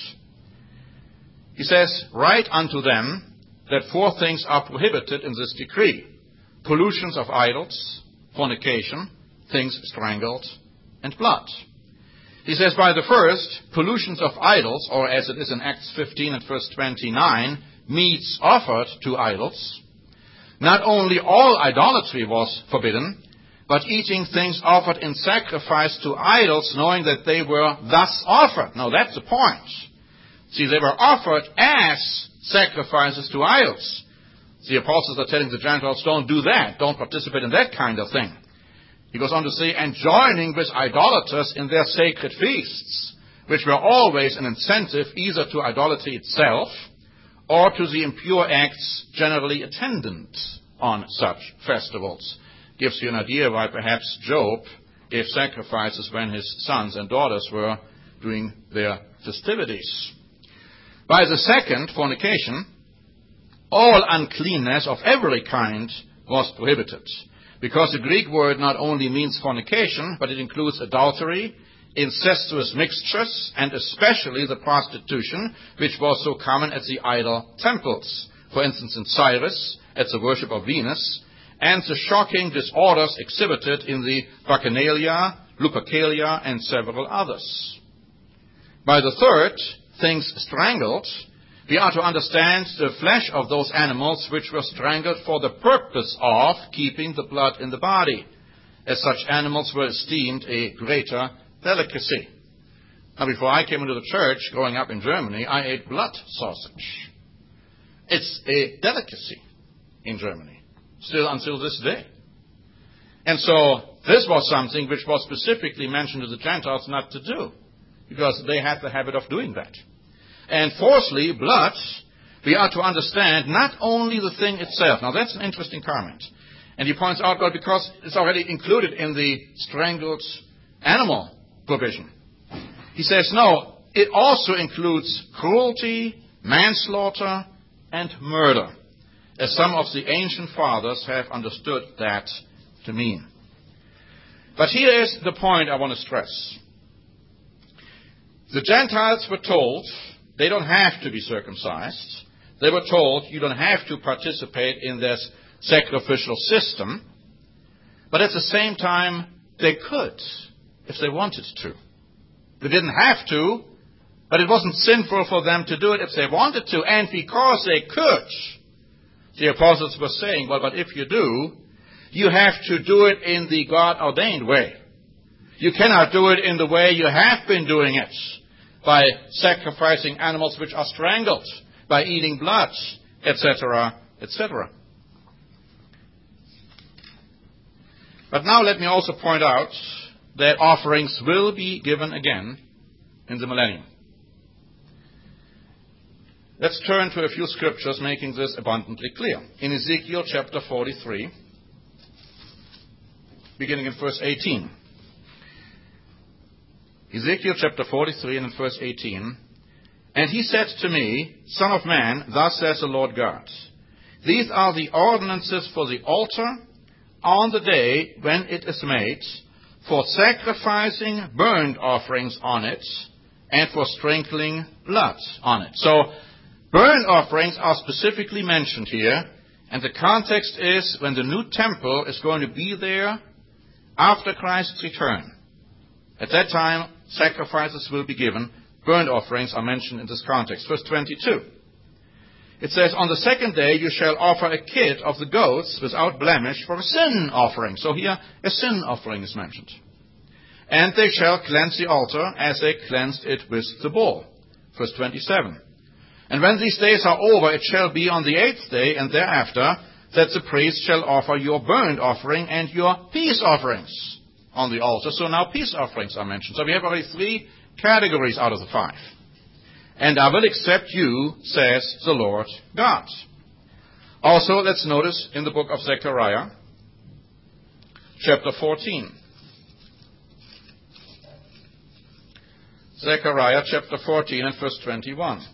He says, "Write unto them that 4 things are prohibited in this decree: pollutions of idols, fornication, things strangled, and blood." He says, by the first, pollutions of idols, or as it is in Acts 15 and verse 29, meats offered to idols. Not only all idolatry was forbidden, but eating things offered in sacrifice to idols, knowing that they were thus offered. Now that's the point. See, they were offered as sacrifices to idols. The apostles are telling the Gentiles, don't do that. Don't participate in that kind of thing. He goes on to say, and joining with idolaters in their sacred feasts, which were always an incentive either to idolatry itself or to the impure acts generally attendant on such festivals. Gives you an idea why perhaps Job gave sacrifices when his sons and daughters were doing their festivities. By the second, fornication, all uncleanness of every kind was prohibited, because the Greek word not only means fornication, but it includes adultery, incestuous mixtures, and especially the prostitution, which was so common at the idol temples. For instance, in Cyrus, at the worship of Venus, and the shocking disorders exhibited in the Bacchanalia, Lupercalia, and several others. By the third, things strangled, we are to understand the flesh of those animals which were strangled for the purpose of keeping the blood in the body, as such animals were esteemed a greater delicacy. Now, before I came into the church, growing up in Germany, I ate blood sausage. It's a delicacy in Germany, still until this day. And so, this was something which was specifically mentioned to the Gentiles not to do, because they had the habit of doing that. And fourthly, blood, we are to understand not only the thing itself. Now that's an interesting comment. And he points out, well, because it's already included in the strangled animal provision. He says, no, it also includes cruelty, manslaughter, and murder, as some of the ancient fathers have understood that to mean. But here is the point I want to stress. The Gentiles were told they don't have to be circumcised. They were told you don't have to participate in this sacrificial system. But at the same time, they could if they wanted to. They didn't have to, but it wasn't sinful for them to do it if they wanted to. And because they could, the apostles were saying, well, but if you do, you have to do it in the God-ordained way. You cannot do it in the way you have been doing it, by sacrificing animals which are strangled, by eating blood, etc., etc. But now let me also point out that offerings will be given again in the millennium. Let's turn to a few scriptures making this abundantly clear. In Ezekiel chapter 43, beginning in verse 18. Ezekiel chapter 43 and in verse 18. And he said to me, Son of man, thus says the Lord God, these are the ordinances for the altar on the day when it is made, for sacrificing burnt offerings on it, and for sprinkling blood on it. So, burnt offerings are specifically mentioned here, and the context is when the new temple is going to be there after Christ's return. At that time, sacrifices will be given. Burnt offerings are mentioned in this context. Verse 22. It says, On the second day you shall offer a kid of the goats without blemish for a sin offering. So here, a sin offering is mentioned. And they shall cleanse the altar as they cleansed it with the bull. Verse 27. And when these days are over, it shall be on the 8th day and thereafter that the priest shall offer your burnt offering and your peace offerings. on the altar. So now peace offerings are mentioned. So we have already 3 categories out of the 5. And I will accept you, says the Lord God. Also, let's notice in the book of Zechariah, chapter 14. Zechariah chapter 14 and verse 21.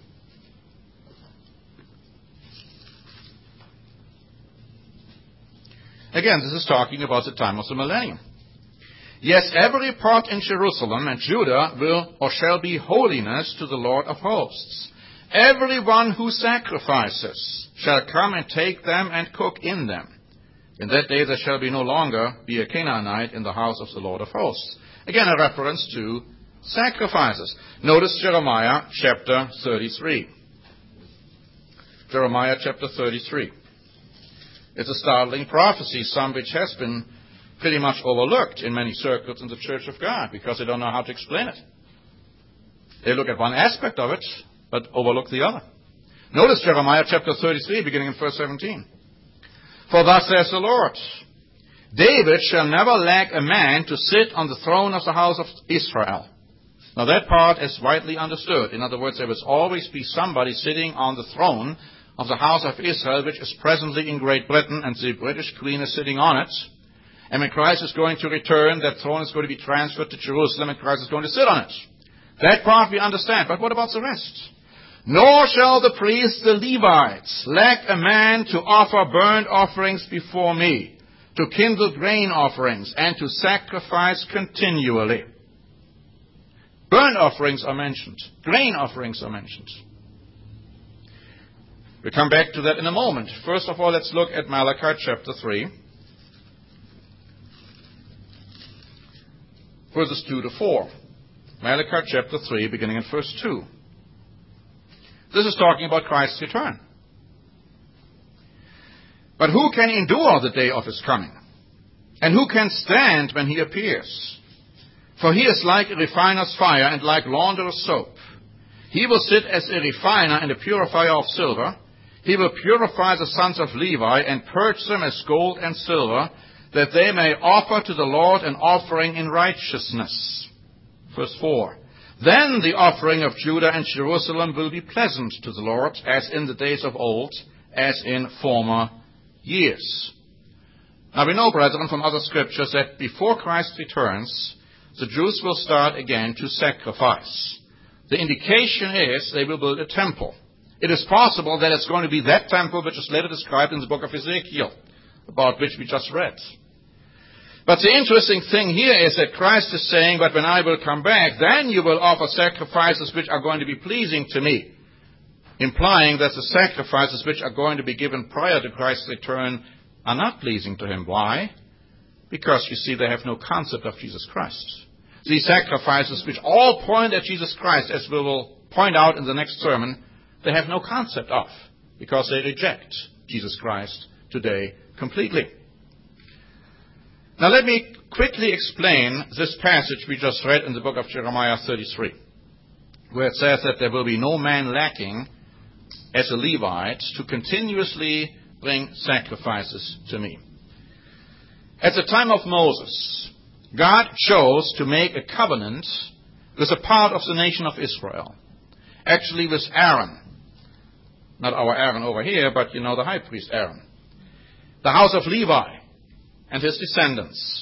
Again, this is talking about the time of the millennium. Yes, every part in Jerusalem and Judah will or shall be holiness to the Lord of hosts. Everyone who sacrifices shall come and take them and cook in them. In that day there shall be no longer be a Canaanite in the house of the Lord of hosts. Again, a reference to sacrifices. Notice Jeremiah chapter 33. Jeremiah chapter 33. It's a startling prophecy, some which has been pretty much overlooked in many circles in the Church of God because they don't know how to explain it. They look at one aspect of it, but overlook the other. Notice Jeremiah chapter 33, beginning in verse 17. For thus says the Lord, David shall never lack a man to sit on the throne of the house of Israel. Now that part is widely understood. In other words, there will always be somebody sitting on the throne of the house of Israel, which is presently in Great Britain, and the British Queen is sitting on it. And when Christ is going to return, that throne is going to be transferred to Jerusalem, and Christ is going to sit on it. That part we understand, but what about the rest? Nor shall the priests, the Levites, lack a man to offer burnt offerings before me, to kindle grain offerings, and to sacrifice continually. Burnt offerings are mentioned. Grain offerings are mentioned. We'll come back to that in a moment. First of all, let's look at Malachi chapter 3, verses 2 to 4. Malachi chapter 3, beginning in verse 2. This is talking about Christ's return. But who can endure the day of his coming? And who can stand when he appears? For he is like a refiner's fire and like launderer's soap. He will sit as a refiner and a purifier of silver. He will purify the sons of Levi and purge them as gold and silver, that they may offer to the Lord an offering in righteousness. Verse 4. Then the offering of Judah and Jerusalem will be pleasant to the Lord, as in the days of old, as in former years. Now we know, brethren, from other scriptures that before Christ returns, the Jews will start again to sacrifice. The indication is they will build a temple. It is possible that it's going to be that temple which is later described in the book of Ezekiel, about which we just read. But the interesting thing here is that Christ is saying, but when I will come back, then you will offer sacrifices which are going to be pleasing to me, implying that the sacrifices which are going to be given prior to Christ's return are not pleasing to him. Why? Because, you see, they have no concept of Jesus Christ. These sacrifices, which all point at Jesus Christ, as we will point out in the next sermon, they have no concept of, because they reject Jesus Christ today completely. Now let me quickly explain this passage we just read in the book of Jeremiah 33, where it says that there will be no man lacking as a Levite to continuously bring sacrifices to me. At the time of Moses, God chose to make a covenant with a part of the nation of Israel, actually with Aaron. Not our Aaron over here, but you know, the high priest Aaron. The house of Levi and his descendants.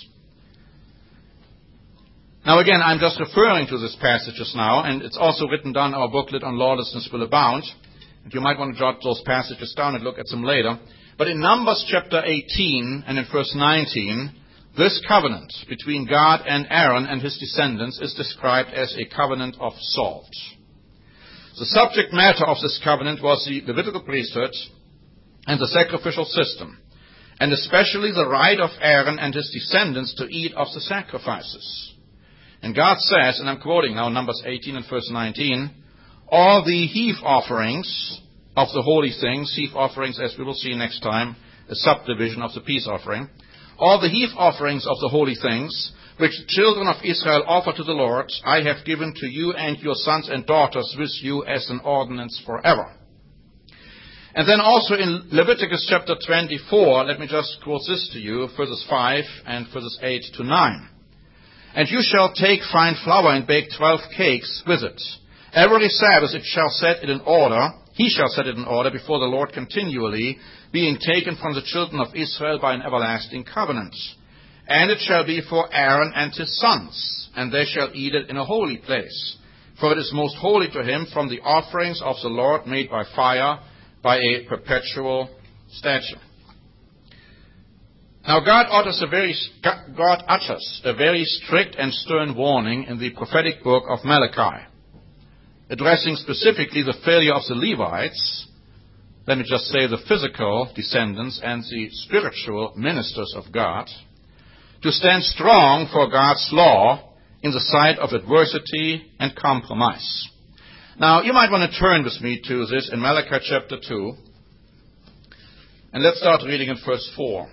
Now again, I'm just referring to this passage just now, and it's also written down in our booklet on Lawlessness Will Abound. And you might want to jot those passages down and look at them later. But in Numbers chapter 18 and in verse 19, this covenant between God and Aaron and his descendants is described as a covenant of salt. The subject matter of this covenant was the Levitical priesthood and the sacrificial system, and especially the right of Aaron and his descendants to eat of the sacrifices. And God says, and I'm quoting now Numbers 18 and verse 19, all the heave offerings of the holy things, heave offerings as we will see next time, a subdivision of the peace offering, all the heave offerings of the holy things, which the children of Israel offer to the Lord, I have given to you and your sons and daughters with you as an ordinance forever. And then also in Leviticus chapter 24, let me just quote this to you, verses 5 and verses 8 to 9. And you shall take fine flour and bake 12 cakes with it. Every Sabbath it shall set it in order. He shall set it in order before the Lord continually, being taken from the children of Israel by an everlasting covenant. And it shall be for Aaron and his sons, and they shall eat it in a holy place. For it is most holy to him from the offerings of the Lord made by fire, by a perpetual statute. Now God utters a very strict and stern warning in the prophetic book of Malachi, addressing specifically the failure of the Levites, let me just say the physical descendants and the spiritual ministers of God, to stand strong for God's law in the sight of adversity and compromise. Now, you might want to turn with me to this in Malachi chapter 2, and let's start reading in verse 4.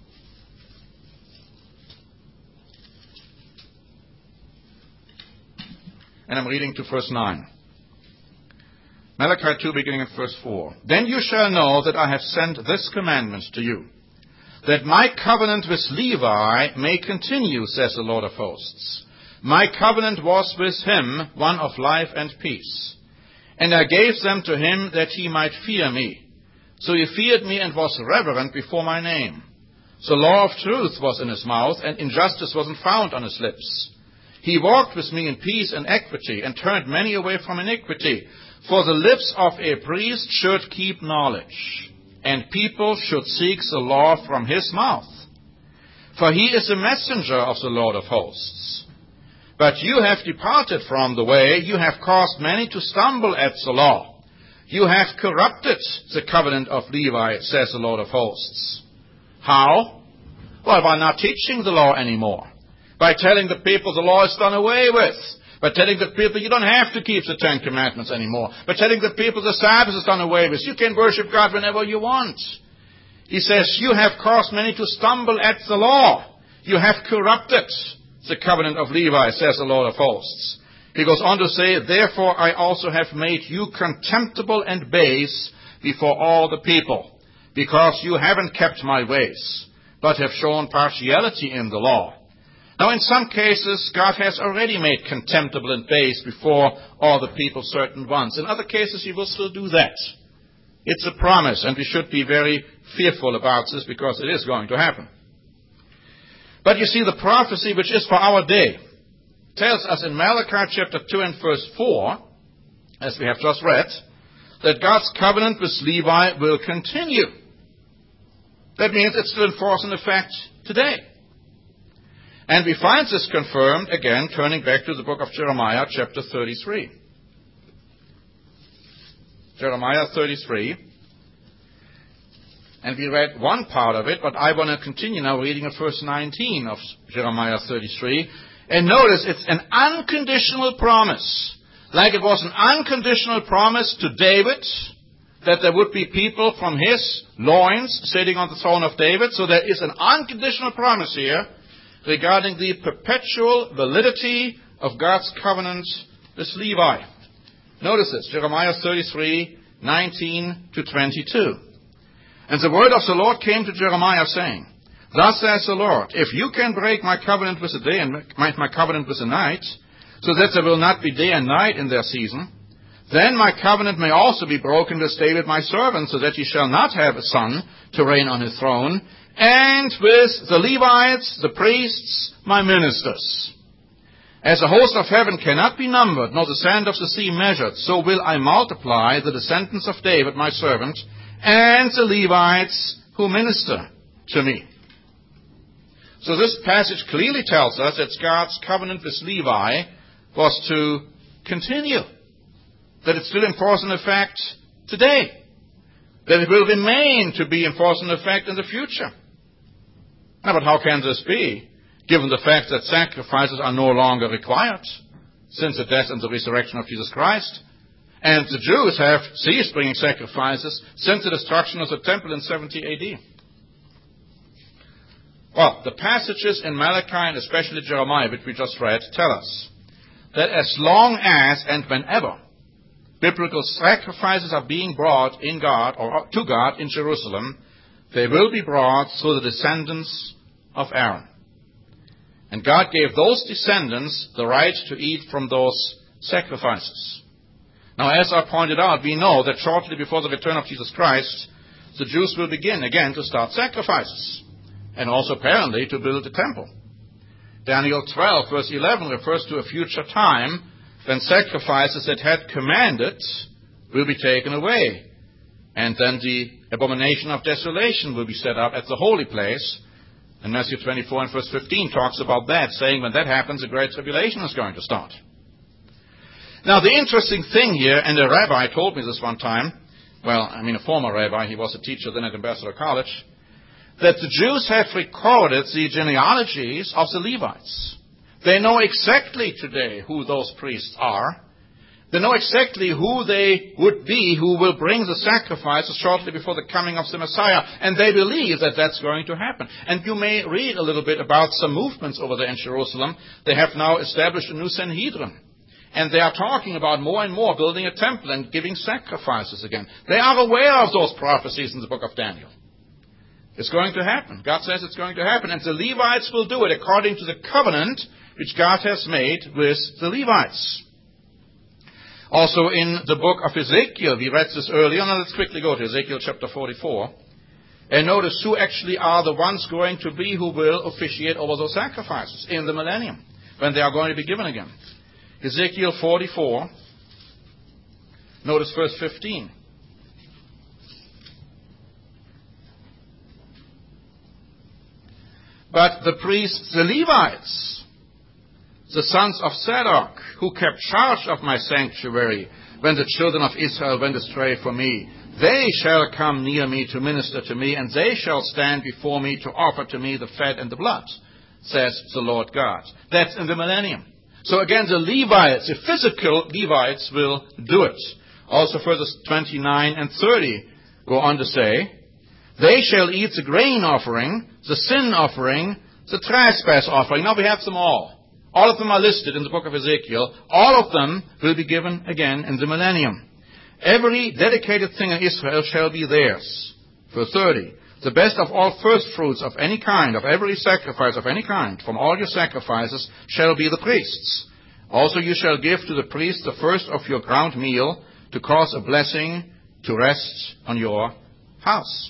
And I'm reading to verse 9. Malachi 2, beginning at verse 4. Then you shall know that I have sent this commandment to you, that my covenant with Levi may continue, says the Lord of hosts. My covenant was with him one of life and peace. And I gave them to him that he might fear me. So he feared me and was reverent before my name. The law of truth was in his mouth, and injustice wasn't found on his lips. He walked with me in peace and equity, and turned many away from iniquity. For the lips of a priest should keep knowledge, and people should seek the law from his mouth. For he is a messenger of the Lord of hosts. But you have departed from the way, you have caused many to stumble at the law. You have corrupted the covenant of Levi, says the Lord of hosts. How? Well, by not teaching the law anymore. By telling the people the law is done away with. By telling the people you don't have to keep the Ten Commandments anymore. By telling the people the Sabbath is done away with. You can worship God whenever you want. He says, you have caused many to stumble at the law. You have corrupted the covenant of Levi, says the Lord of hosts. He goes on to say, therefore I also have made you contemptible and base before all the people, because you haven't kept my ways, but have shown partiality in the law. Now, in some cases, God has already made contemptible and base before all the people certain ones. In other cases, he will still do that. It's a promise, and we should be very fearful about this because it is going to happen. But you see, the prophecy, which is for our day, tells us in Malachi chapter 2 and verse 4, as we have just read, that God's covenant with Levi will continue. That means it's still in force and effect today. And we find this confirmed, again, turning back to the book of Jeremiah, chapter 33. Jeremiah 33. And we read one part of it, but I want to continue now reading at verse 19 of Jeremiah 33. And notice, it's an unconditional promise. Like it was an unconditional promise to David, that there would be people from his loins sitting on the throne of David. So there is an unconditional promise here regarding the perpetual validity of God's covenant with Levi. Notice this, Jeremiah 33, 19 to 22. And the word of the Lord came to Jeremiah, saying, thus says the Lord, if you can break my covenant with the day and my covenant with the night, so that there will not be day and night in their season, then my covenant may also be broken with David my servant, so that he shall not have a son to reign on his throne, and with the Levites, the priests, my ministers. As the host of heaven cannot be numbered, nor the sand of the sea measured, so will I multiply the descendants of David, my servant, and the Levites who minister to me. So this passage clearly tells us that God's covenant with Levi was to continue, that it's still in force and effect today, that it will remain to be in force and effect in the future. Now, but how can this be, given the fact that sacrifices are no longer required since the death and the resurrection of Jesus Christ? And the Jews have ceased bringing sacrifices since the destruction of the temple in 70 A.D. Well, the passages in Malachi and especially Jeremiah, which we just read, tell us that as long as and whenever biblical sacrifices are being brought in God or to God in Jerusalem, they will be brought through the descendants of Aaron. And God gave those descendants the right to eat from those sacrifices. Now, as I pointed out, we know that shortly before the return of Jesus Christ, the Jews will begin again to start sacrifices, and also apparently to build a temple. Daniel 12, verse 11, refers to a future time when sacrifices that had commanded will be taken away. And then the abomination of desolation will be set up at the holy place. And Matthew 24 and verse 15 talks about that, saying when that happens, a great tribulation is going to start. Now, the interesting thing here, and a rabbi told me this one time, a former rabbi, he was a teacher then at Ambassador College, that the Jews have recorded the genealogies of the Levites. They know exactly today who those priests are. They know exactly who they would be who will bring the sacrifices shortly before the coming of the Messiah. And they believe that that's going to happen. And you may read a little bit about some movements over there in Jerusalem. They have now established a new Sanhedrin. And they are talking about more and more building a temple and giving sacrifices again. They are aware of those prophecies in the book of Daniel. It's going to happen. God says it's going to happen. And the Levites will do it according to the covenant which God has made with the Levites. Also in the book of Ezekiel, we read this earlier. Now let's quickly go to Ezekiel chapter 44. And notice who actually are the ones going to be who will officiate over those sacrifices in the millennium, when they are going to be given again. Ezekiel 44, notice verse 15. But the priests, the Levites, the sons of Zadok, who kept charge of my sanctuary when the children of Israel went astray from me, they shall come near me to minister to me, and they shall stand before me to offer to me the fat and the blood, says the Lord God. That's in the millennium. So again, the Levites, the physical Levites, will do it. Also verses 29 and 30 go on to say, they shall eat the grain offering, the sin offering, the trespass offering. Now we have them all. All of them are listed in the book of Ezekiel. All of them will be given again in the millennium. Every dedicated thing in Israel shall be theirs. Verse 30. The best of all first fruits of any kind, of every sacrifice of any kind, from all your sacrifices, shall be the priest's. Also you shall give to the priest the first of your ground meal, to cause a blessing to rest on your house.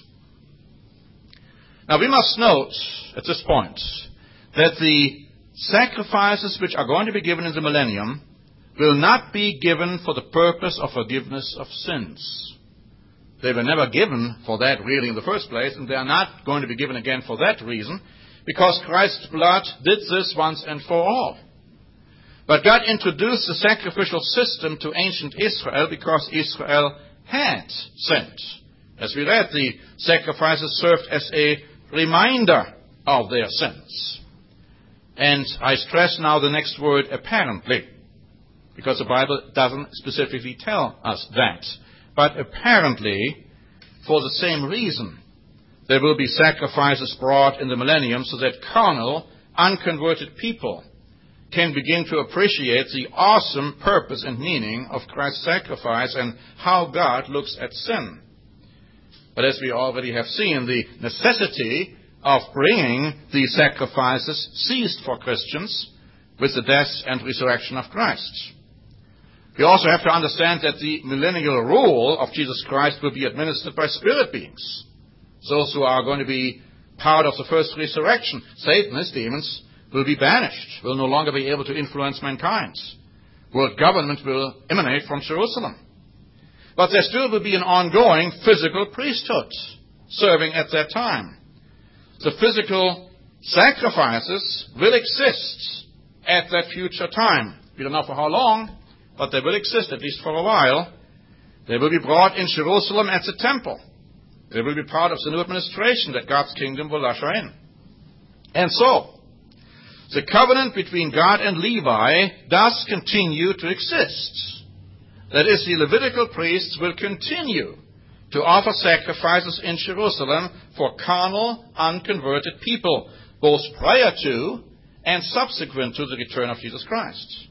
Now we must note at this point that the sacrifices which are going to be given in the millennium will not be given for the purpose of forgiveness of sins. They were never given for that really in the first place, and they are not going to be given again for that reason, because Christ's blood did this once and for all. But God introduced the sacrificial system to ancient Israel because Israel had sinned. As we read, the sacrifices served as a reminder of their sins. And I stress now the next word, apparently, because the Bible doesn't specifically tell us that. But apparently, for the same reason, there will be sacrifices brought in the millennium so that carnal, unconverted people can begin to appreciate the awesome purpose and meaning of Christ's sacrifice and how God looks at sin. But as we already have seen, the necessity of bringing these sacrifices ceased for Christians with the death and resurrection of Christ. We also have to understand that the millennial rule of Jesus Christ will be administered by spirit beings. Those who are going to be part of the first resurrection, Satan, his demons, will be banished, will no longer be able to influence mankind. World government will emanate from Jerusalem. But there still will be an ongoing physical priesthood serving at that time. The physical sacrifices will exist at that future time. We don't know for how long, but they will exist, at least for a while. They will be brought in Jerusalem at the temple. They will be part of the new administration that God's kingdom will usher in. And so, the covenant between God and Levi does continue to exist. That is, the Levitical priests will continue to offer sacrifices in Jerusalem for carnal, unconverted people, both prior to and subsequent to the return of Jesus Christ.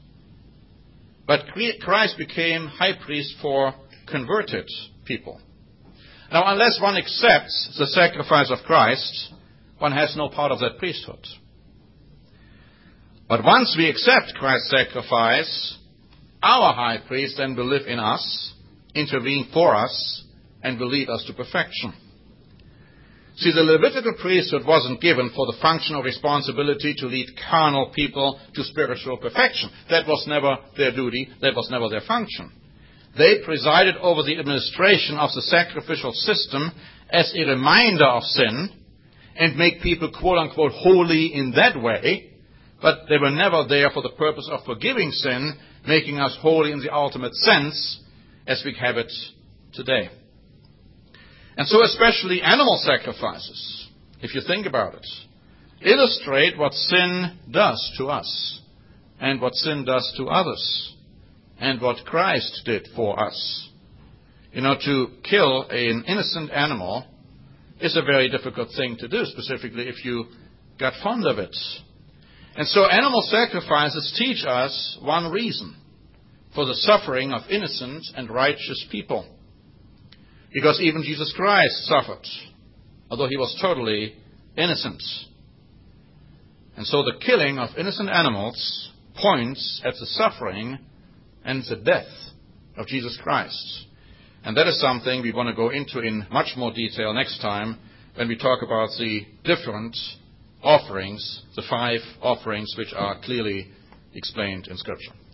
But Christ became high priest for converted people. Now, unless one accepts the sacrifice of Christ, one has no part of that priesthood. But once we accept Christ's sacrifice, our high priest then will live in us, intervene for us, and will lead us to perfection. See, the Levitical priesthood wasn't given for the function or responsibility to lead carnal people to spiritual perfection. That was never their duty. That was never their function. They presided over the administration of the sacrificial system as a reminder of sin and make people, quote-unquote, holy in that way, but they were never there for the purpose of forgiving sin, making us holy in the ultimate sense, as we have it today. And so especially animal sacrifices, if you think about it, illustrate what sin does to us and what sin does to others and what Christ did for us. You know, to kill an innocent animal is a very difficult thing to do, specifically if you got fond of it. And so animal sacrifices teach us one reason for the suffering of innocent and righteous people. Because even Jesus Christ suffered, although he was totally innocent. And so the killing of innocent animals points at the suffering and the death of Jesus Christ. And that is something we want to go into in much more detail next time when we talk about the different offerings, the 5 offerings which are clearly explained in Scripture.